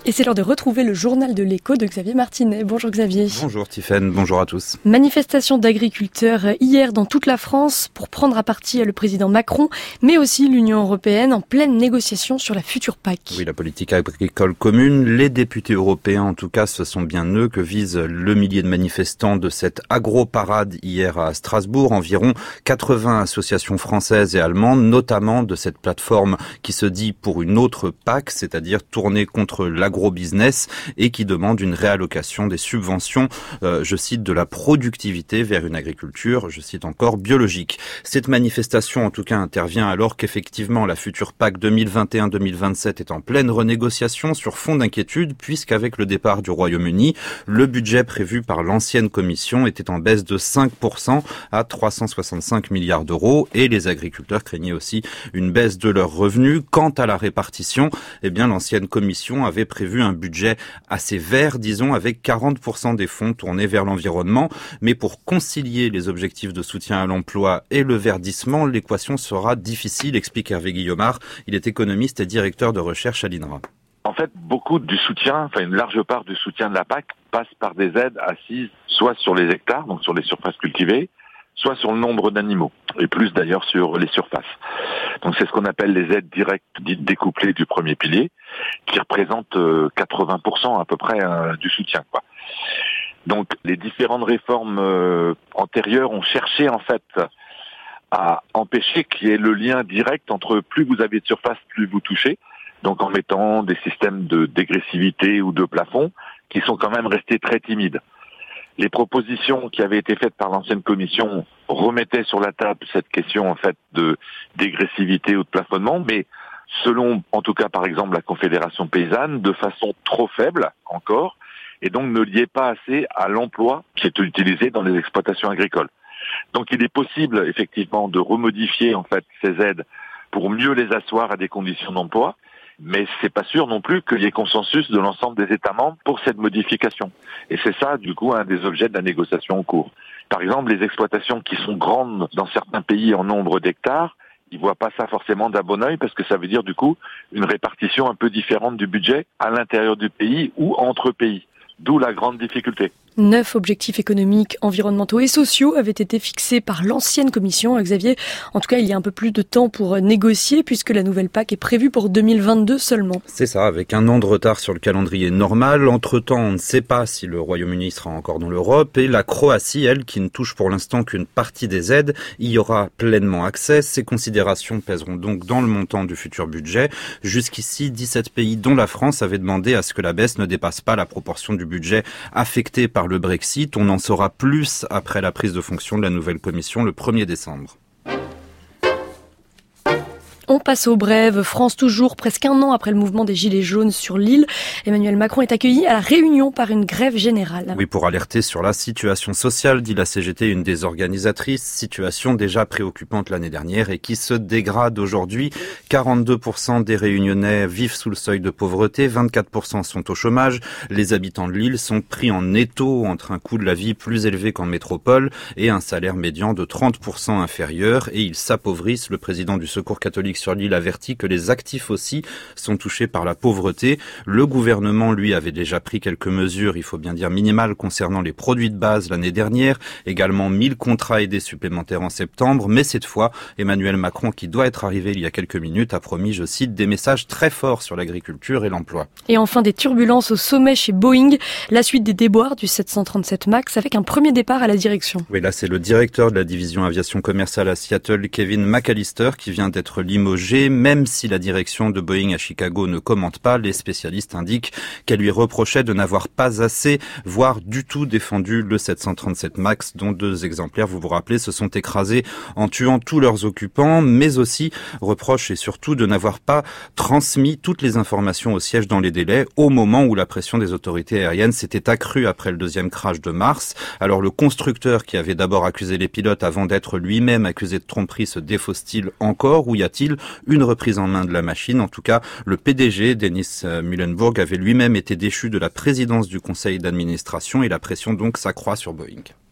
Et c'est l'heure de retrouver le journal de l'écho de Xavier Martinet. Bonjour Xavier. Bonjour Tiffaine, bonjour à tous. Manifestation d'agriculteurs hier dans toute la France pour prendre à partie le président Macron, mais aussi l'Union européenne en pleine négociation sur la future PAC. Oui, la politique agricole commune, les députés européens en tout cas, ce sont bien eux que visent le millier de manifestants de cette agro-parade hier à Strasbourg. Environ 80 associations françaises et allemandes, notamment de cette plateforme qui se dit pour une autre PAC, c'est-à-dire tournée contre l'agro-business et qui demande une réallocation des subventions, je cite, de la productivité vers une agriculture, je cite encore, biologique. Cette manifestation, en tout cas, intervient alors qu'effectivement la future PAC 2021-2027 est en pleine renégociation sur fond d'inquiétude, puisqu'avec le départ du Royaume-Uni, le budget prévu par l'ancienne commission était en baisse de 5% à 365 milliards d'euros et les agriculteurs craignaient aussi une baisse de leurs revenus. Quant à la répartition, eh bien l'ancienne commission avait prévu un budget assez vert, disons, avec 40% des fonds tournés vers l'environnement. Mais pour concilier les objectifs de soutien à l'emploi et le verdissement, l'équation sera difficile, explique Hervé Guillaumard. Il est économiste et directeur de recherche à l'INRA. En fait, beaucoup du soutien, une large part du soutien de la PAC passe par des aides assises soit sur les hectares, donc sur les surfaces cultivées, soit sur le nombre d'animaux, et plus d'ailleurs sur les surfaces. Donc c'est ce qu'on appelle les aides directes dites découplées du premier pilier, qui représentent 80% à peu près du soutien, quoi. Donc les différentes réformes antérieures ont cherché en fait à empêcher qu'il y ait le lien direct entre plus vous avez de surface, plus vous touchez, donc en mettant des systèmes de dégressivité ou de plafond qui sont quand même restés très timides. Les propositions qui avaient été faites par l'ancienne commission remettaient sur la table cette question en fait de dégressivité ou de plafonnement, mais selon en tout cas par exemple la Confédération paysanne, de façon trop faible encore, et donc ne liait pas assez à l'emploi qui est utilisé dans les exploitations agricoles. Donc il est possible effectivement de remodifier en fait ces aides pour mieux les asseoir à des conditions d'emploi, mais c'est pas sûr non plus qu'il y ait consensus de l'ensemble des États membres pour cette modification. Et c'est ça, du coup, un des objets de la négociation en cours. Par exemple, les exploitations qui sont grandes dans certains pays en nombre d'hectares, ils voient pas ça forcément d'un bon œil parce que ça veut dire, du coup, une répartition un peu différente du budget à l'intérieur du pays ou entre pays. D'où la grande difficulté. 9 objectifs économiques, environnementaux et sociaux avaient été fixés par l'ancienne commission. Xavier, en tout cas, il y a un peu plus de temps pour négocier puisque la nouvelle PAC est prévue pour 2022 seulement. C'est ça, avec un an de retard sur le calendrier normal. Entre-temps, on ne sait pas si le Royaume-Uni sera encore dans l'Europe et la Croatie, elle, qui ne touche pour l'instant qu'une partie des aides, y aura pleinement accès. Ces considérations pèseront donc dans le montant du futur budget. Jusqu'ici, 17 pays, dont la France, avaient demandé à ce que la baisse ne dépasse pas la proportion du budget affecté par le Brexit. On en saura plus après la prise de fonction de la nouvelle commission le 1er décembre. On passe aux brèves. France toujours, presque un an après le mouvement des Gilets jaunes sur l'île. Emmanuel Macron est accueilli à la Réunion par une grève générale. Oui, pour alerter sur la situation sociale, dit la CGT, une des organisatrices. Situation déjà préoccupante l'année dernière et qui se dégrade aujourd'hui. 42% des Réunionnais vivent sous le seuil de pauvreté, 24% sont au chômage. Les habitants de l'île sont pris en étau entre un coût de la vie plus élevé qu'en métropole et un salaire médian de 30% inférieur. Et ils s'appauvrissent. Le président du Secours catholique sur l'île avertit que les actifs aussi sont touchés par la pauvreté. Le gouvernement, lui, avait déjà pris quelques mesures, il faut bien dire minimales, concernant les produits de base l'année dernière. Également 1000 contrats aidés supplémentaires en septembre. Mais cette fois, Emmanuel Macron, qui doit être arrivé il y a quelques minutes, a promis, je cite, des messages très forts sur l'agriculture et l'emploi. Et enfin, des turbulences au sommet chez Boeing. La suite des déboires du 737 MAX avec un premier départ à la direction. Oui, là, c'est le directeur de la division aviation commerciale à Seattle, Kevin McAllister, qui vient d'être limogé. Même si la direction de Boeing à Chicago ne commente pas, les spécialistes indiquent qu'elle lui reprochait de n'avoir pas assez, voire du tout défendu le 737 MAX, dont 2 exemplaires, vous vous rappelez, se sont écrasés en tuant tous leurs occupants, mais aussi reproche et surtout de n'avoir pas transmis toutes les informations au siège dans les délais au moment où la pression des autorités aériennes s'était accrue après le deuxième crash de mars. Alors le constructeur qui avait d'abord accusé les pilotes avant d'être lui-même accusé de tromperie se défausse-t-il encore ou y a-t-il une reprise en main de la machine? En tout cas, le PDG, Dennis Muilenburg, avait lui-même été déchu de la présidence du conseil d'administration et la pression donc s'accroît sur Boeing.